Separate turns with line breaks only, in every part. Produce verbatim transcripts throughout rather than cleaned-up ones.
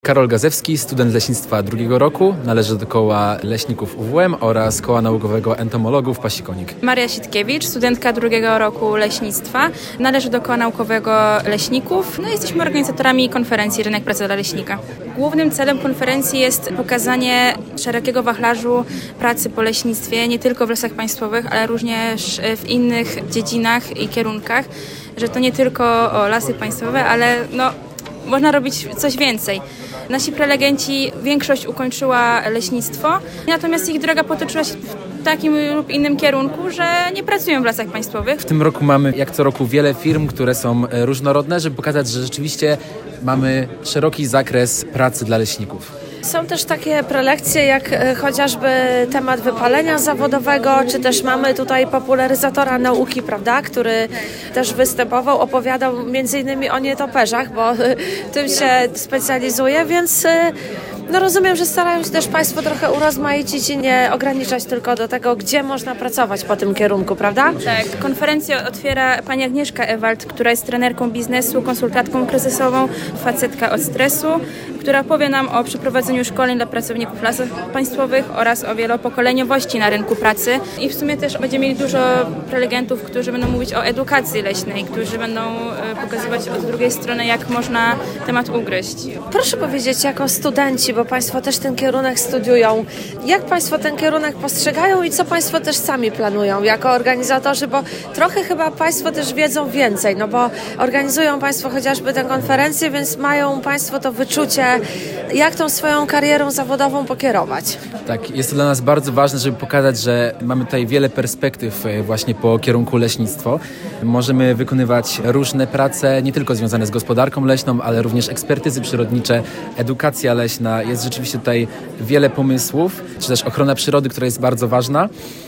Karol Gazewski, student leśnictwa drugiego roku, należy do koła leśników U W M oraz koła naukowego entomologów Pasikonik.
Maria Sitkiewicz, studentka drugiego roku leśnictwa, należy do koła naukowego leśników. No, jesteśmy organizatorami konferencji Rynek Pracy dla Leśnika. Głównym celem konferencji jest pokazanie szerokiego wachlarzu pracy po leśnictwie, nie tylko w lasach państwowych, ale również w innych dziedzinach i kierunkach, że to nie tylko o lasy państwowe, ale no, można robić coś więcej. Nasi prelegenci, większość ukończyła leśnictwo, natomiast ich droga potoczyła się w takim lub innym kierunku, że nie pracują w lasach państwowych.
W tym roku mamy, jak co roku, wiele firm, które są różnorodne, żeby pokazać, że rzeczywiście mamy szeroki zakres pracy dla leśników.
Są też takie prelekcje jak chociażby temat wypalenia zawodowego, czy też mamy tutaj popularyzatora nauki, prawda, który też występował, opowiadał między innymi o nietoperzach, bo tym się specjalizuje, więc no rozumiem, że starają się też Państwo trochę urozmaicić i nie ograniczać tylko do tego, gdzie można pracować po tym kierunku, prawda?
Tak, konferencję otwiera pani Agnieszka Ewald, która jest trenerką biznesu, konsultantką kryzysową, facetka od stresu, która powie nam o przeprowadzeniu szkoleń dla pracowników lasów państwowych oraz o wielopokoleniowości na rynku pracy. I w sumie też będziemy mieli dużo prelegentów, którzy będą mówić o edukacji leśnej, którzy będą pokazywać od drugiej strony, jak można temat ugryźć.
Proszę powiedzieć, jako studenci, bo Państwo też ten kierunek studiują, jak Państwo ten kierunek postrzegają i co Państwo też sami planują jako organizatorzy, bo trochę chyba Państwo też wiedzą więcej, no bo organizują Państwo chociażby tę konferencję, więc mają Państwo to wyczucie, jak tą swoją karierą zawodową pokierować.
Tak, jest to dla nas bardzo ważne, żeby pokazać, że mamy tutaj wiele perspektyw właśnie po kierunku leśnictwo. Możemy wykonywać różne prace, nie tylko związane z gospodarką leśną, ale również ekspertyzy przyrodnicze, edukacja leśna. Jest rzeczywiście tutaj wiele pomysłów, czy też ochrona przyrody, która jest bardzo ważna.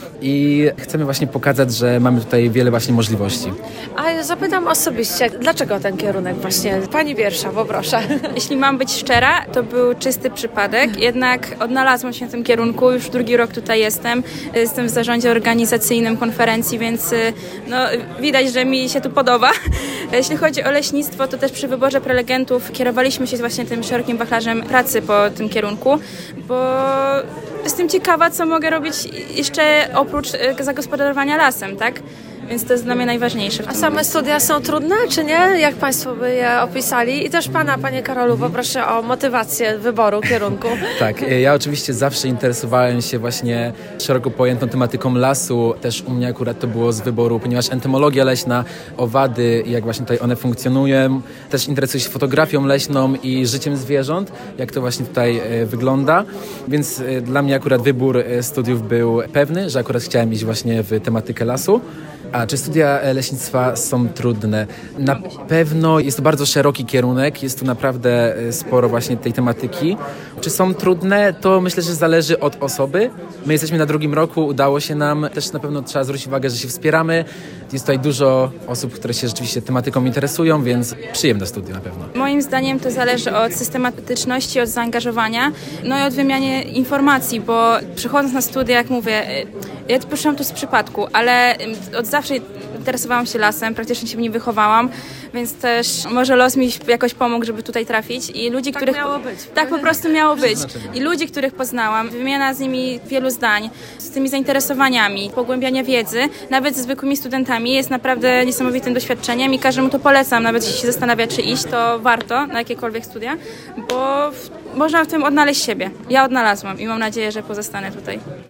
I chcemy właśnie pokazać, że mamy tutaj wiele właśnie możliwości.
A ja zapytam osobiście, dlaczego ten kierunek właśnie? Pani pierwsza, poproszę.
Jeśli mam być szczera, to był czysty przypadek, jednak odnalazłam się w tym kierunku, już drugi rok tutaj jestem. Jestem w zarządzie organizacyjnym konferencji, więc no, widać, że mi się tu podoba. Jeśli chodzi o leśnictwo, to też przy wyborze prelegentów kierowaliśmy się właśnie tym szerokim wachlarzem pracy po tym kierunku, bo jestem ciekawa, co mogę robić jeszcze oprócz zagospodarowania lasem, tak? Więc to jest dla mnie najważniejsze.
A same studia są trudne, czy nie? Jak Państwo by je opisali? I też Pana, Panie Karolu, poproszę o motywację wyboru kierunku.
Tak, ja oczywiście zawsze interesowałem się właśnie szeroko pojętą tematyką lasu. Też u mnie akurat to było z wyboru, ponieważ entomologia leśna, owady, jak właśnie tutaj one funkcjonują. Też interesuję się fotografią leśną i życiem zwierząt, jak to właśnie tutaj wygląda. Więc dla mnie akurat wybór studiów był pewny, że akurat chciałem iść właśnie w tematykę lasu. A czy studia leśnictwa są trudne? Na pewno jest to bardzo szeroki kierunek, jest tu naprawdę sporo właśnie tej tematyki. Czy są trudne? To myślę, że zależy od osoby. My jesteśmy na drugim roku, udało się nam. Też na pewno trzeba zwrócić uwagę, że się wspieramy. Jest tutaj dużo osób, które się rzeczywiście tematyką interesują, więc przyjemne studia na pewno.
Moim zdaniem to zależy od systematyczności, od zaangażowania, no i od wymiany informacji, bo przychodząc na studia, jak mówię, ja poszłam tu z przypadku, ale od zawsze interesowałam się lasem, praktycznie się w nim wychowałam, więc też może los mi jakoś pomógł, żeby tutaj trafić. I ludzi,
tak
których
miało być.
Tak po prostu miało być. I ludzi, których poznałam, wymiana z nimi wielu zdań, z tymi zainteresowaniami, pogłębiania wiedzy, nawet ze zwykłymi studentami jest naprawdę niesamowitym doświadczeniem i każdemu to polecam, nawet jeśli się zastanawia, czy iść, to warto na jakiekolwiek studia, bo w, można w tym odnaleźć siebie. Ja odnalazłam i mam nadzieję, że pozostanę tutaj.